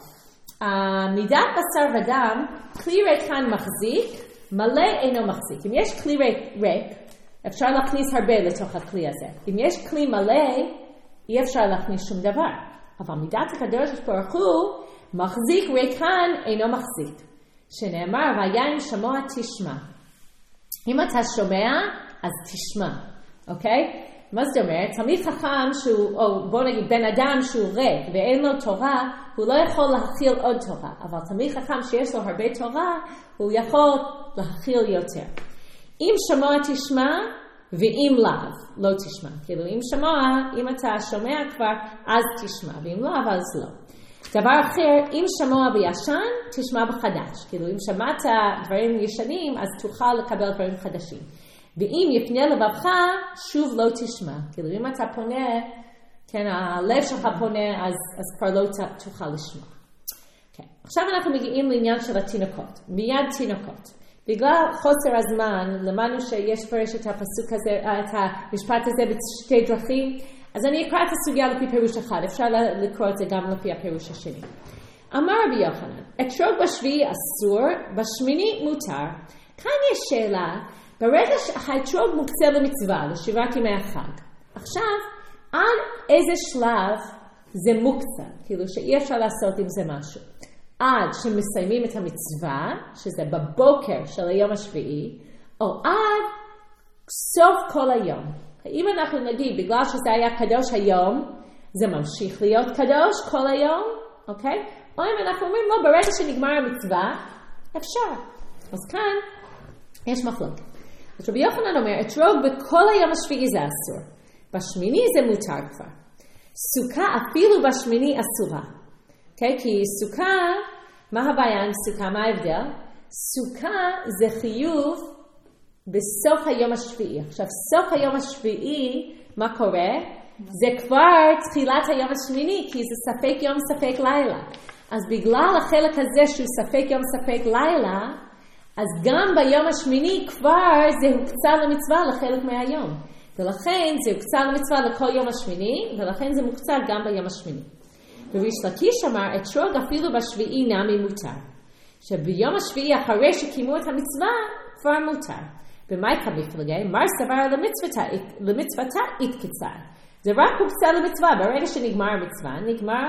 מידת בשר ודם, כלי ריקן מחזיק, מלא אינו מחזיק. אם יש כלי ריק, אפשר להכניס הרבה לתוך הכלי הזה. אם יש כלי מלא, אי אפשר להכניס שום דבר. אבל מידת הקדוש ברוך הוא, מחזיק ריקן אינו מחזיק. שנאמר, והיין שמוע תשמע. אם אתה שומע, אז תשמע. אוקיי? מה זאת אומרת? תלמיד חכם שהוא, או בוא נגיד בן אדם שהוא ריק ואין לו תורה, הוא לא יכול להכיל עוד תורה. אבל תלמיד חכם שיש לו הרבה תורה, הוא יכול להכיל יותר. אם שמוע תשמע, ואם לאו, לא תשמע. כאילו אם שמוע, אם אתה שומע כבר, אז תשמע. ואם לאו, אז לא. דבר אחר, אם שמוע בישן, תשמע בחדש. כאילו אם שמעת דברים ישנים, אז תוכל לקבל דברים חדשים. ואם יפנה לבבך, שוב לא תשמע. כאילו אם אתה פונה, כן, הלב שלך פונה, אז כבר לא תוכל לשמוע. Okay. עכשיו אנחנו מגיעים לעניין של התינוקות. מיד תינוקות. בגלל חוסר הזמן, למדנו שיש פרש את הפסוק הזה, את המשפט הזה בשתי דרכים, אז אני אקרא את הסוגיה לפי פירוש אחד, אפשר לקרוא את זה גם לפי הפירוש השני. אמר רבי יוחנן, אתרוג בשביעי אסור, בשמיני מותר. כאן יש שאלה, ברגע שהאתרוג מוקצה למצווה, לשבעת ימי החג, עכשיו, עד איזה שלב זה מוקצה, כאילו שאי אפשר לעשות עם זה משהו. עד שמסיימים את המצווה, שזה בבוקר של היום השביעי, או עד סוף כל היום. אם אנחנו נגיד, בגלל שזה היה קדוש היום, זה ממשיך להיות קדוש כל היום, אוקיי? או אם אנחנו אומרים, לא, ברגע שנגמר המצווה, אפשר. אז כאן יש מחלוקת. אז רבי יוחנן אומר, אתרוג בכל היום השביעי זה אסור. בשמיני זה מותר כבר. סוכה אפילו בשמיני אסורה. אוקיי? כי סוכה, מה הבעיה עם סוכה? מה ההבדל? סוכה זה חיוב בסוף היום השביעי. עכשיו, סוף היום השביעי, מה קורה? זה כבר תחילת היום השמיני, כי זה ספק יום ספק לילה. אז בגלל החלק הזה שהוא ספק יום ספק לילה, אז גם ביום השמיני כבר זה הוקצה למצווה לחלק מהיום. ולכן זה הוקצה למצווה לכל יום השמיני, ולכן זה מוקצה גם ביום השמיני. וריש לקיש אמר, אתרוג אפילו בשביעי נמי מותר. שביום השביעי אחרי שקיימו את המצווה, כבר מותר. במאי כבפלגי, מר סבר למצוותה התקצר. זה רק הוקצה למצווה, ברגע שנגמר המצווה, נגמר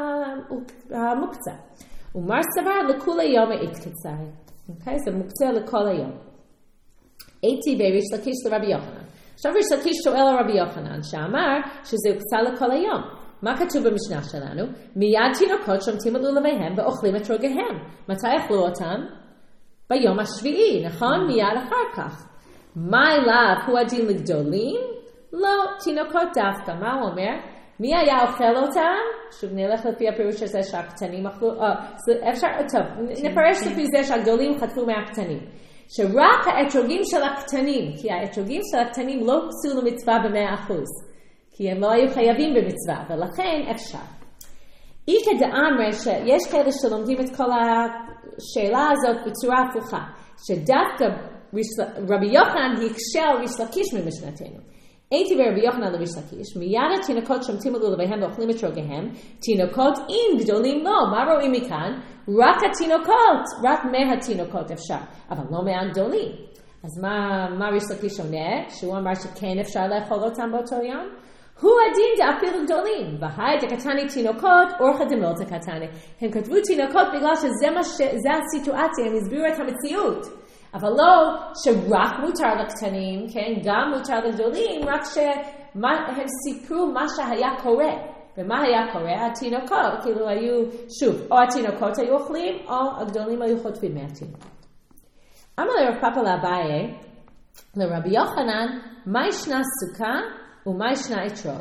המוקצה. ומר סבר לכולי יום התקצר. אוקיי? זה מוקצה לכל היום. הייתי בריש לקיש לרבי יוחנן. עכשיו ריש לקיש שואל לרבי יוחנן, שאמר שזה הוקצה לכל היום. מה כתוב במשנה שלנו? מיד תינוקות שומטים על לולביהם ואוכלים את רוגיהם. מתי אכלו אותם? ביום השביעי, נכון? מיד אחר כך. מה אליו הוא הדין לגדולים? לא, תינוקות דווקא. מה הוא אומר? מי היה אוכל אותם? שוב נלך לפי הפירוש הזה שהקטנים אכלו, אפשר, טוב, נפרש לפי זה שהגדולים חטפו מהקטנים. שרק האתרוגים של הקטנים, כי האתרוגים של הקטנים לא הוקצו למצווה ב100%. כי הם לא היו חייבים במצווה, ולכן אפשר. אי כדאמר שיש כאלה שלומדים את כל השאלה הזאת בצורה הפוכה, שדווקא רבי יוחנן יקשה על ריש לקיש ממשנתנו. הייתי ברבי יוחנן לריש לקיש, מיד התינוקות שומטים על לולביהם ואוכלים את רוגיהם, תינוקות אם גדולים לא, מה רואים מכאן? רק התינוקות, רק מהתינוקות אפשר, אבל לא מהגדולים. אז מה ריש לקיש עונה? שהוא אמר שכן אפשר לאכול אותם באותו יום? הוא הדין דאפילו גדולים, והי דקתני תינוקות, אורחא דמילתא קטני. הם כתבו תינוקות בגלל שזה הסיטואציה, הם הסבירו את המציאות. אבל לא שרק מותר לקטנים, כן, גם מותר לגדולים, רק שהם סיפרו מה שהיה קורה. ומה היה קורה? התינוקות, כאילו היו, שוב, או התינוקות היו אוכלים, או הגדולים היו חוטפים מהתינוקות. אמר לרב פפא לאביי, לרבי יוחנן, מה ישנה סוכה? ומה ישנה אתרוג?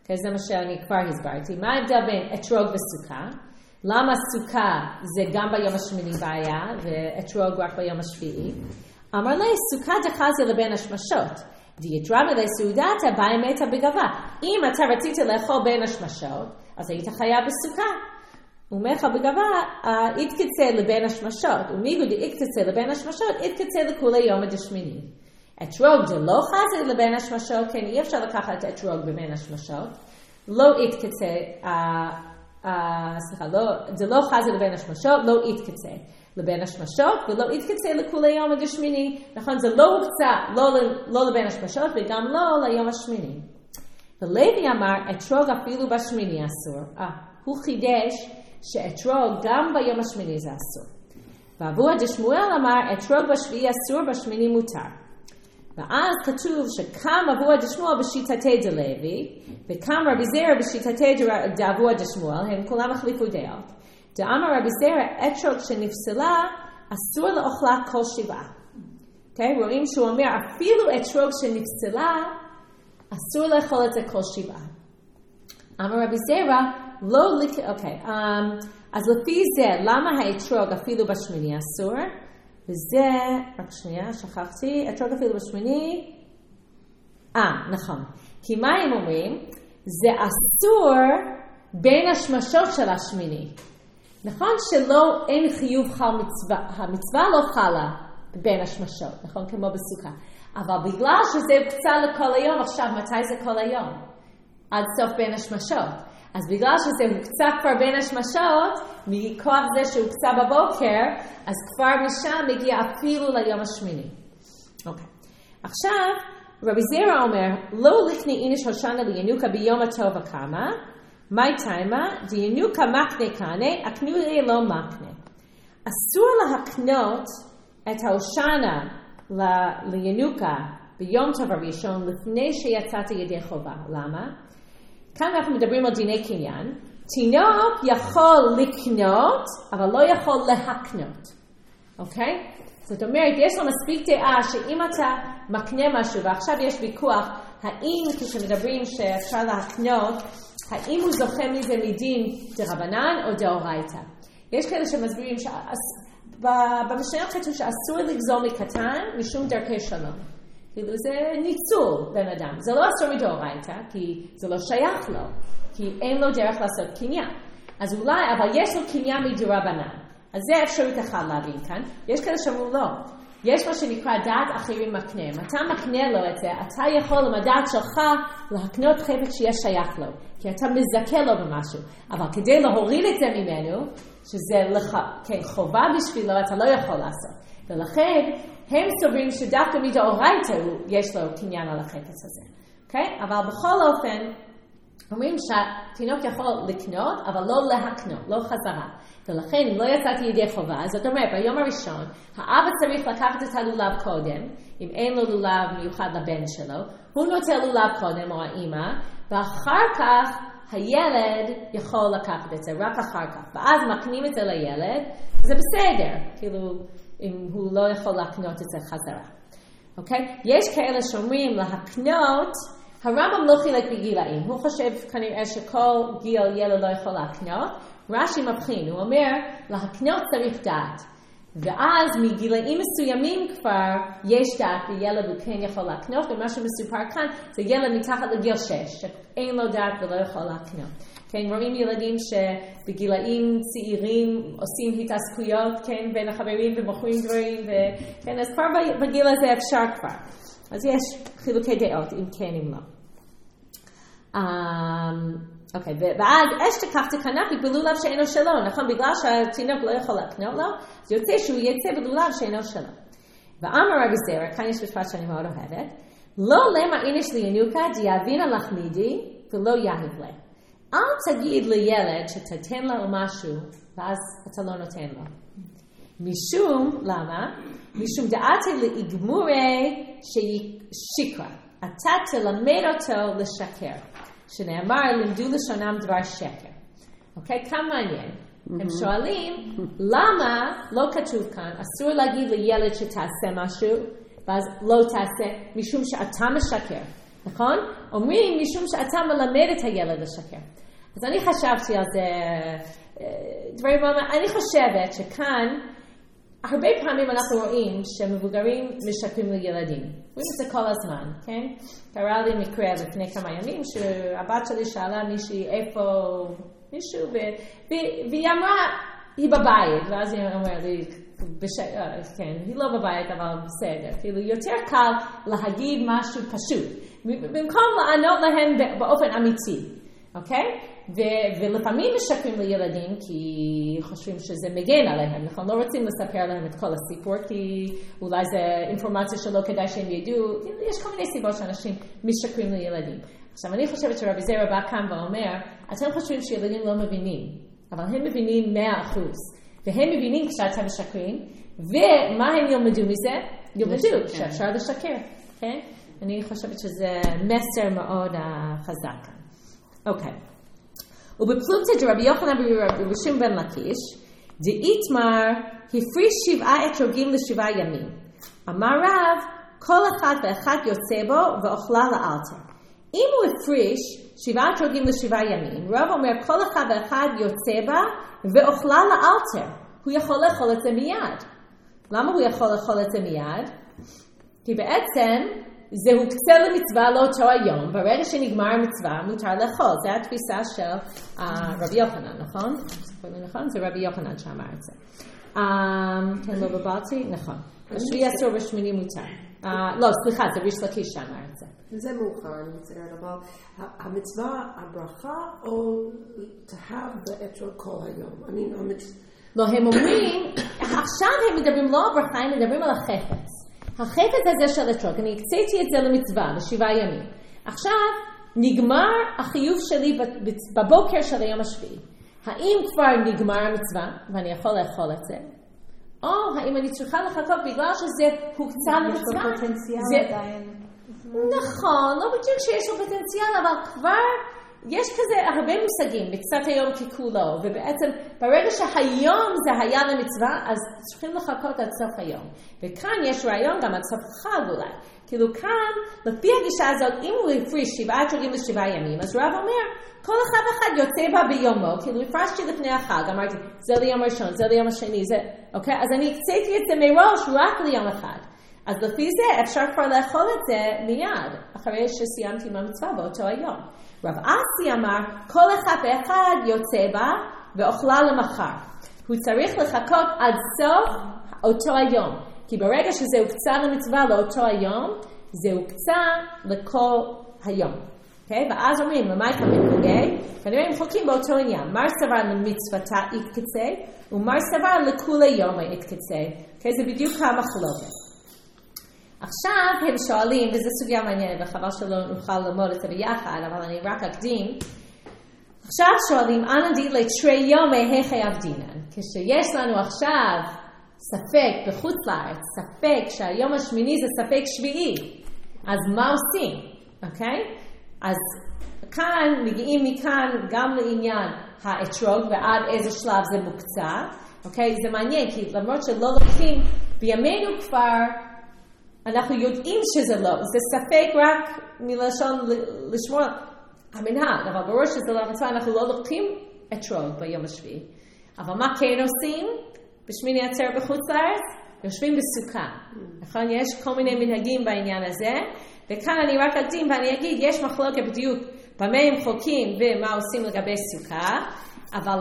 זה מה שאני כבר הסברתי. מה ההבדל בין אתרוג וסוכה? למה סוכה זה גם ביום השמיני בעיה, ואתרוג רק ביום השביעי? אמר לי, סוכה דחזה לבין השמשות. דיאטרמה לסעודת הבאה מתה בגבה. אם אתה רצית לאכול בין השמשות, אז היית חייב בסוכה. ומך בגבה, התקצה לבין השמשות. ומיגו דאיקצה לבין השמשות, התקצה לכולי יום הדשמיני. אתרוג זה לא חזה לבין השמשות, כן, אי אפשר לקחת אתרוג בבין השמשות. לא התקצה, זה לא חזה לבין השמשות, לא התקצה לבין השמשות, ולא התקצה לכולי יום הדשמיני. נכון, זה לא הוקצה, לא לבין השמשות, וגם לא ליום השמיני. ולוי אמר, אתרוג אפילו בשמיני אסור. הוא חידש שאתרוג גם ביום השמיני זה אסור. ואבוה דשמואל אמר, אתרוג בשביעי אסור, בשמיני מותר. ואז כתוב שקם אבוה דשמואל בשיטתי דלוי, וקם רבי זרע בשיטתי דאבוה דשמואל, הם כולם החליפו דעות. דאמר רבי זרע, אתרוג שנפסלה, אסור לאוכלה כל שבעה. Okay? רואים שהוא אומר, אפילו אתרוג שנפסלה, אסור לאכול את זה כל שבעה. אמר רבי זרע, לא אוקיי, אז לפי זה, למה האתרוג אפילו בשמיני אסור? וזה, רק שנייה, שכחתי, אתרוג אפילו בשמיני, נכון. כי מה הם אומרים? זה אסור בין השמשות של השמיני. נכון שלא, אין חיוב חל מצווה, המצווה לא חלה בין השמשות, נכון? כמו בסוכה. אבל בגלל שזה הוקצה לכל היום, עכשיו מתי זה כל היום? עד סוף בין השמשות. אז בגלל שזה הוקצה כבר בין השמשות, מכוח זה שהוקצה בבוקר, אז כבר משם מגיע אפילו ליום השמיני. אוקיי. עכשיו, רבי זרע אומר, לא לקני איניש הושענא לינוקה ביום הטוב הקמה, מי תימה, דינוקה מקנה קנה, הקנויה לא מקנה. אסור להקנות את ההושענא לינוקה ביום טוב הראשון, לפני שיצאת ידי חובה. למה? כאן אנחנו מדברים על דיני קניין. תינוק יכול לקנות, אבל לא יכול להקנות. אוקיי? זאת אומרת, יש לו מספיק דעה שאם אתה מקנה משהו, ועכשיו יש ויכוח, האם כשמדברים שאפשר להקנות, האם הוא זוכה מזה מדין דרבנן או דאורייתא? יש כאלה שמסבירים במשנה כתוב שאסור לגזול מקטן משום דרכי שלום. כאילו זה ניצול בן אדם. זה לא אסור מדאורייתא, כי זה לא שייך לו, כי אין לו דרך לעשות קניין. אז אולי, אבל יש לו קניין מדרבנן. אז זה אפשרות אחד להבין כאן. יש כאלה שאומרים לא. יש מה שנקרא דעת אחרים מקנה. אתה מקנה לו את זה, אתה יכול עם הדעת שלך להקנות חפץ שיש שייך לו. כי אתה מזכה לו במשהו. אבל כדי להוריד את זה ממנו, שזה כן, חובה בשבילו, אתה לא יכול לעשות. ולכן, הם סוברים שדווקא מדאורייתא יש לו קניין על החפץ הזה. Okay? אבל בכל אופן, אומרים שהתינוק יכול לקנות, אבל לא להקנות, לא חזרה. ולכן, אם לא יצאתי ידי חובה, זאת אומרת, ביום הראשון, האבא צריך לקחת את הלולב קודם, אם אין לו לולב מיוחד לבן שלו, הוא נוטה לולב קודם, או האמא, ואחר כך הילד יכול לקחת את זה, רק אחר כך. ואז מקנים את זה לילד, זה בסדר, כאילו, אם הוא לא יכול להקנות את זה חזרה. אוקיי? יש כאלה שאומרים להקנות, הרמב"ם לא חילק בגילאים. הוא חושב כנראה שכל גיל ילד לא יכול להקנות. רש"י מבחין, הוא אומר, להקנות צריך דעת. ואז מגילאים מסוימים כבר יש דעת וילד הוא כן יכול להקנות, ומה שמסופר כאן זה ילד מתחת לגיל 6, שאין לו דעת ולא יכול להקנות. כן, רואים ילדים שבגילאים צעירים עושים התעסקויות, כן, בין החברים ומוכרים דברים, וכן, אז כבר בגיל הזה אפשר כבר. אז יש חילוקי דעות, אם כן, אם לא. אוקיי, ואז אשתכח תקנפי בלולב שאינו שלו, נכון? בגלל שהתינוק לא יכול להקנות לו, זה יוצא שהוא יצא בלולב שאינו שלו. ואמר רבי זרע, כאן יש משפט שאני מאוד אוהבת, לא למה איניש לינוקה דיאבינה לחמידי ולא יהיב לה. אל תגיד לילד שתתן לו משהו, ואז אתה לא נותן לו. משום, למה? משום דעתי לאגמורי שיקרא. אתה תלמד אותו לשקר. שנאמר, לימדו לשונם דבר שקר. אוקיי? כמה מעניין. הם שואלים, למה לא כתוב כאן, אסור להגיד לילד שתעשה משהו, ואז לא תעשה, משום שאתה משקר. נכון? אומרים משום שאתה מלמד את הילד לשקר. אז אני חשבתי על זה, אני חושבת שכאן, הרבה פעמים אנחנו רואים שמבוגרים משקרים לילדים. רואים את זה כל הזמן, כן? קרה לי מקרה לפני כמה ימים, שהבת שלי שאלה מישהי איפה מישהו, והיא אמרה, היא בבית, ואז היא אומרת לי, כן, היא לא בבית, אבל בסדר. כאילו, יותר קל להגיד משהו פשוט, במקום לענות להם באופן אמיתי, אוקיי? ולפעמים משקרים לילדים כי חושבים שזה מגן עליהם, נכון? לא רוצים לספר להם את כל הסיפור, כי אולי זה אינפורמציה שלא כדאי שהם ידעו. יש כל מיני סיבות שאנשים משקרים לילדים. עכשיו, אני חושבת שרבי זרע בא כאן ואומר, אתם חושבים שילדים לא מבינים, אבל הם מבינים 100%. והם מבינים כשאתם משקרים, ומה הם ילמדו מזה? ילמדו שאפשר לשקר, כן? אני חושבת שזה מסר מאוד חזק כאן. אוקיי. ובפלוגתא דרבי יוחנן ברבי שמעון בן לקיש, דאיתמר הפריש 7 אתרוגים ל7 ימים. אמר רב, כל אחד ואחד יוצא בו ואוכלה לאלתר. אם הוא הפריש 7 אתרוגים ל7 ימים, רב אומר כל אחד ואחד יוצא בה ואוכלה לאלתר. הוא יכול לאכול את זה מיד. למה הוא יכול לאכול את זה מיד? כי בעצם זה הוקצה למצווה לאותו היום, ברגע שנגמר המצווה מותר לאכול, זה התפיסה של רבי יוחנן, נכון? זה רבי יוחנן שאמר את זה. כן, לא בבלתי? נכון. בשביעי אסור בשמיני מותר. לא, סליחה, זה ריש לקיש שאמר את זה. זה מאוחר, אני מצטערת, אבל המצווה, הברכה, או תהב באתרוג כל היום? לא, הם אומרים, עכשיו הם מדברים לא על ברכה, הם מדברים על החפץ. החפץ הזה של אתרוג, אני הקציתי את זה למצווה, ל7 ימים. עכשיו, נגמר החיוב שלי בבוקר של היום השביעי. האם כבר נגמר המצווה, ואני יכול לאכול את זה? או האם אני צריכה לחכות בגלל שזה הוקצה למצווה? יש לו פוטנציאל עדיין. נכון, לא בדיוק שיש לו פוטנציאל, אבל כבר יש כזה הרבה מושגים, בקצת היום ככולו, ובעצם ברגע שהיום זה היה למצווה, אז צריכים לחכות עד סוף היום. וכאן יש רעיון גם עד סוף חג אולי. כאילו כאן, לפי הגישה הזאת, אם הוא הפריש 7 אתרוגים ל7 ימים, אז רב אומר, כל אחד ואחד יוצא בה ביומו, כאילו הפרשתי לפני החג, אמרתי, זה ליום ראשון, זה ליום השני, זה, אוקיי? אז אני הקציתי את זה מראש רק ליום אחד. אז לפי זה אפשר כבר לאכול את זה מיד, אחרי שסיימתי עם המצווה באותו היום. רב אסי אמר, כל אחד ואחד יוצא בה ואוכלה למחר. הוא צריך לחכות עד סוף אותו היום. כי ברגע שזה הוקצה למצווה לאותו היום, זה הוקצה לכל היום. Okay? ואז אומרים, למה יקבל פוגי? כנראה הם חולקים באותו עניין. מר סבר למצוותה יקצה, ומר סבר לכולי יום יקצה. Okay? זה בדיוק המחלוקת. עכשיו הם שואלים, וזו סוגיה מעניינת, וחבל שלא נוכל ללמוד את זה ביחד, אבל אני רק אקדים. עכשיו שואלים, אנא דילי תרי יומי היכי אבדינן. כשיש לנו עכשיו ספק בחוץ לארץ, ספק שהיום השמיני זה ספק שביעי, אז מה עושים? אוקיי? אז כאן מגיעים מכאן גם לעניין האתרוג ועד איזה שלב זה מוקצה. אוקיי? זה מעניין, כי למרות שלא לוקחים, בימינו כבר אנחנו יודעים שזה לא, זה ספק רק מלשון לשמור המנהג, אבל ברור שזה לא מצווה, אנחנו לא לוקחים אתרוג ביום השביעי. אבל מה כן עושים? בשמיני עצרת בחוץ לארץ, יושבים בסוכה. נכון? יש כל מיני מנהגים בעניין הזה, וכאן אני רק אקדים ואני אגיד, יש מחלוקת בדיוק במה הם חולקים ומה עושים לגבי סוכה, אבל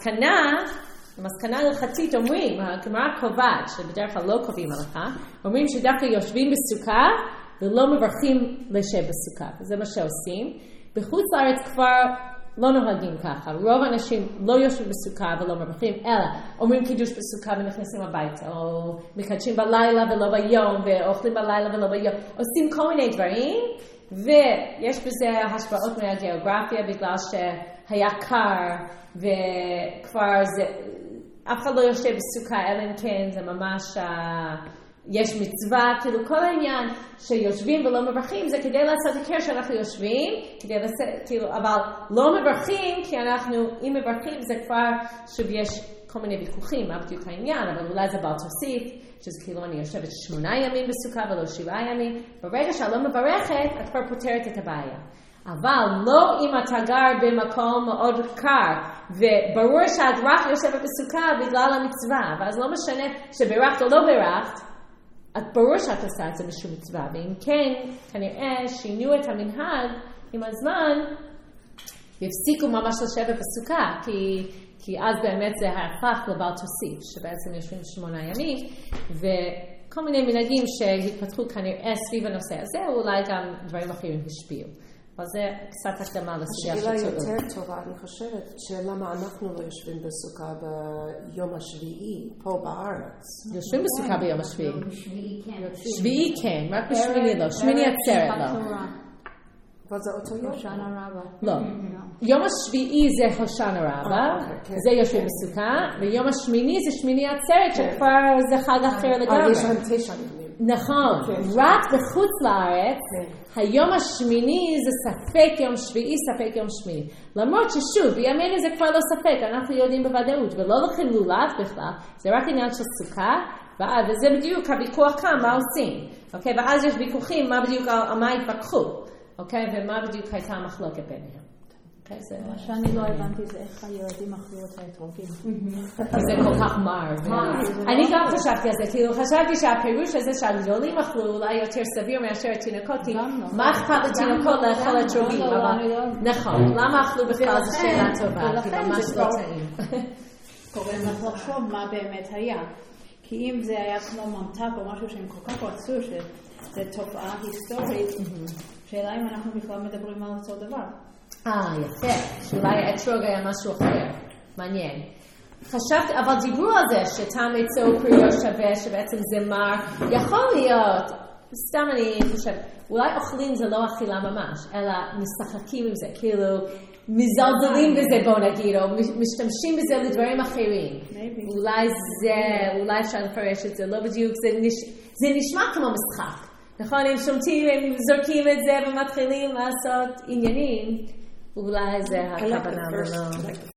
למסקנה הלכתית אומרים, הגמרא קובעת, שבדרך כלל לא קובעים הלכה, אומרים שדווקא יושבים בסוכה ולא מברכים לשב בסוכה. וזה מה שעושים. בחוץ לארץ כבר לא נוהגים ככה. רוב האנשים לא יושבים בסוכה ולא מברכים, אלא אומרים קידוש בסוכה ונכנסים הביתה, או מקדשים בלילה ולא ביום, ואוכלים בלילה ולא ביום. עושים כל מיני דברים, ויש בזה השפעות מהגיאוגרפיה, בגלל שהיה קר, וכבר זה, אף אחד לא יושב בסוכה, אלא אם כן זה ממש יש מצווה, כאילו כל העניין שיושבים ולא מברכים, זה כדי לעשות הכר שאנחנו יושבים, כדי לעשות, כאילו, אבל לא מברכים, כי אנחנו, אם מברכים זה כבר, שוב יש כל מיני ויכוחים, מה בדיוק העניין, אבל אולי זה בל תוסיף, שזה כאילו אני יושבת 8 ימים בסוכה ולא 7 ימים, ברגע שאני לא מברכת, את כבר פותרת את הבעיה. אבל לא אם אתה גר במקום מאוד קר, וברור שאת רק יושבת בסוכה בגלל המצווה, ואז לא משנה שברכת או לא ברכת, את ברור שאת עושה את זה משום מצווה, ואם כן, כנראה שינו את המנהג עם הזמן, יפסיקו ממש לשבת בסוכה, כי אז באמת זה הפך לבל תוסיף, שבעצם יושבים 8 ימים, וכל מיני מנהגים שהתפתחו כנראה סביב הנושא הזה, אולי גם דברים אחרים השפיעו. אבל זה קצת הקדמה לסוגיה של השאלה יותר טובה, אני חושבת, שלמה אנחנו לא יושבים בסוכה ביום השביעי, פה בארץ. יושבים בסוכה ביום השביעי. שביעי כן, רק בשמיני לא, שמיני עצרת לא. אבל זה אותו יום? הושענא רבה. לא. יום השביעי זה הושענא רבה, זה יושבים בסוכה, ויום השמיני זה שמיני עצרת, שכבר זה חג אחר לגמרי. יש להם 9 ימים. נכון, רק בחוץ לארץ, היום השמיני זה ספק יום שביעי, ספק יום שמיני. למרות ששוב, בימינו זה כבר לא ספק, אנחנו יודעים בוודאות, ולא לוקחים לולב בכלל, זה רק עניין של סוכה, וזה בדיוק הוויכוח כאן, מה עושים. אוקיי, ואז יש ויכוחים, מה בדיוק, על מה התווכחו, אוקיי, ומה בדיוק הייתה המחלוקת ביניהם. מה שאני לא הבנתי זה איך הילדים אכלו את האתרוגים. זה כל כך מר. אני גם חשבתי על זה, כאילו חשבתי שהפירוש הזה שהגדולים אכלו אולי יותר סביר מאשר התינוקות, כי מה אכפת לתינוקות לאכול אתרוגים? נכון, למה אכלו בכלל זו שאלה טובה, כי ממש לא טעים. קוראים לך לחשוב מה באמת היה. כי אם זה היה כמו ממתק או משהו שהם כל כך רצו שזה תופעה היסטורית, שאלה אם אנחנו בכלל מדברים על אותו דבר. יפה, שאולי האתרוג היה משהו אחר, מעניין. חשבתי, אבל דיברו על זה שטעם עצו פריו שווה, שבעצם זה מר, יכול להיות, סתם אני חושבת, אולי אוכלים זה לא אכילה ממש, אלא משחקים עם זה, כאילו מזלזלים בזה בוא נגיד, או משתמשים בזה לדברים אחרים. אולי אפשר לפרש את זה, לא בדיוק, זה נשמע כמו משחק. נכון, הם שומטים, הם זורקים את זה ומתחילים לעשות עניינים, אולי זה הכוונה ולא.